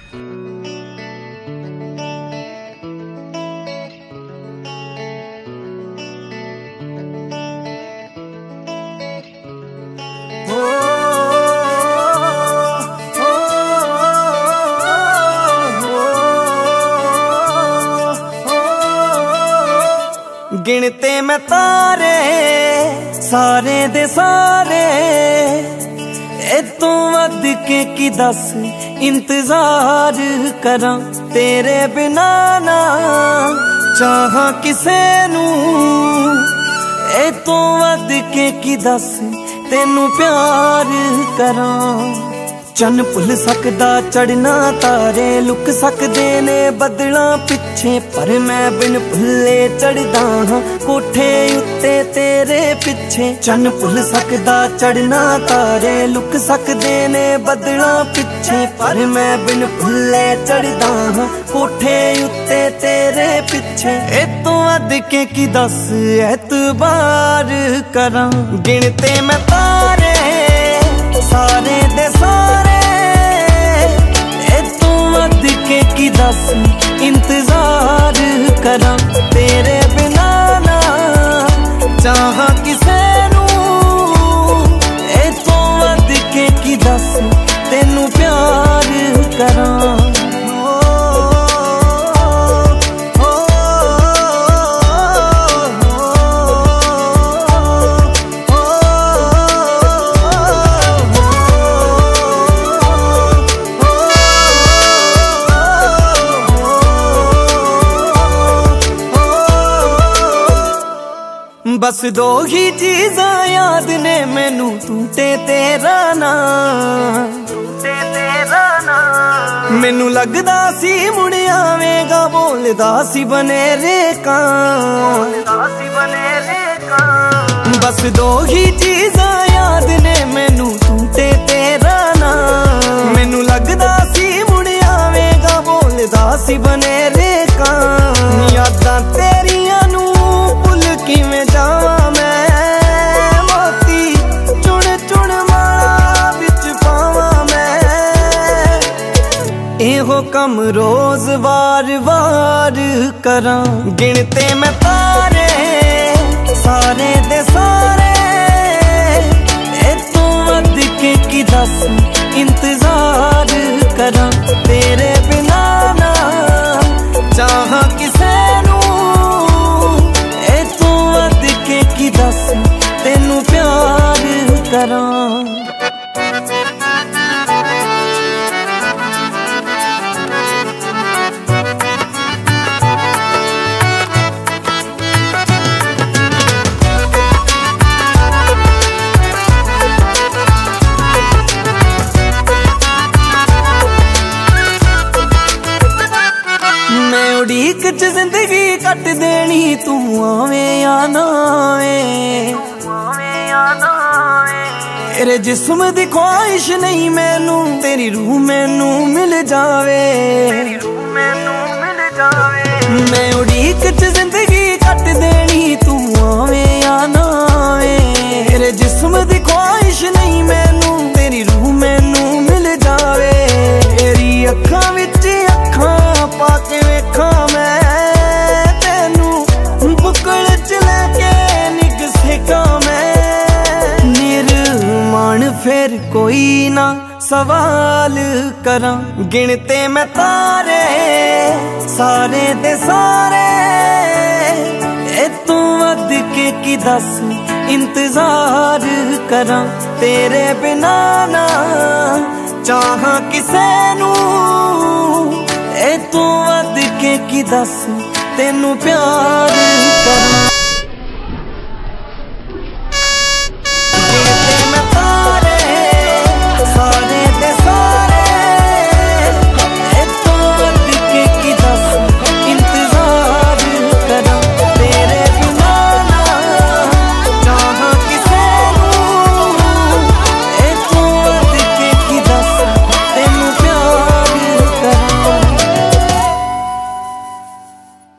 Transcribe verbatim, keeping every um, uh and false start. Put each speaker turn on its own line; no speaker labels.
गिनते मैं तारे सारे दे सारे, ए तू वध के की दस इंतजार करा, तेरे बिना ना चाहा किसे नू, ए तू वध के की दस तेनू प्यार करा। चन भुल सकदा चढ़ना तारे, लुक सकदे ने बदलां पिछे, पर मैं बिन भुल्ले चढ़दा हां कोठे उत्ते तेरे पिछे। चन भुल सकदा चढ़ना तारे, लुक सकदे ने बदलां पिछे, पर मैं बिन भुल्ले चढ़दा हां कोठे उत्ते तेरे पिछे। ए तू वध के की दस एतबार करां, गिनते मैं तारे सारे दे सारे, ए तू वध के की दस इंतजार करा, तेरे बिना ना चाहा किसे नू, ए तू वध के की दस तेनू प्यार करा। बस दो ही चीज़ां याद ने मैनू, तू ते तेरा नाम, ते तेरा नाम। मैनू लगदा सी मुड़ आवेगा, बोलदा सी बनेरे कां, बस दो ही चीज़ां याद ने मैनू, तू ते तेरा नाम। मैनू लगदा सी मुड़ आवेगा, बोलदा सी बनेरे कां। यादां तेरियां नू भुल किवें जावां मैं, मोती चुन चुन माला विच पावां मैं। एहो कम रोज वार वार करां, गिनते मैं तारे सारे दे सारे, ए तू वध के की दस इंतजार करां, तेरे बिना ना चाहा किसे नू, ए तू वध के की दस तेनू प्यार करा। उड़ीक च जिंदगी कट देनी, तू आवे या ना आवे, तेरे जिस्म दी ख्वाहिश नहीं मैनू, तेरी रूह मैनू मिल जावे। मैं उड़ीक च जिंदगी कट देनी, तू आवे या ना आवे, तेरे जिस्म दी ख्वाहिश नहीं मैनू, तेरी रूह मैनू मिल जावे। तेरी अखां विच अखां पाके वेखां मैं तेनू, बुकल च लैके निग सेकां मैं। निर्माण फिर कोई ना सवाल करां, गिनते मैं तारे सारे दे सारे, ए तू वध के की दस इंतजार करां, तेरे बिना ना चाहा किसे नू, ए तू वध के की दस तेनू प्यार करां।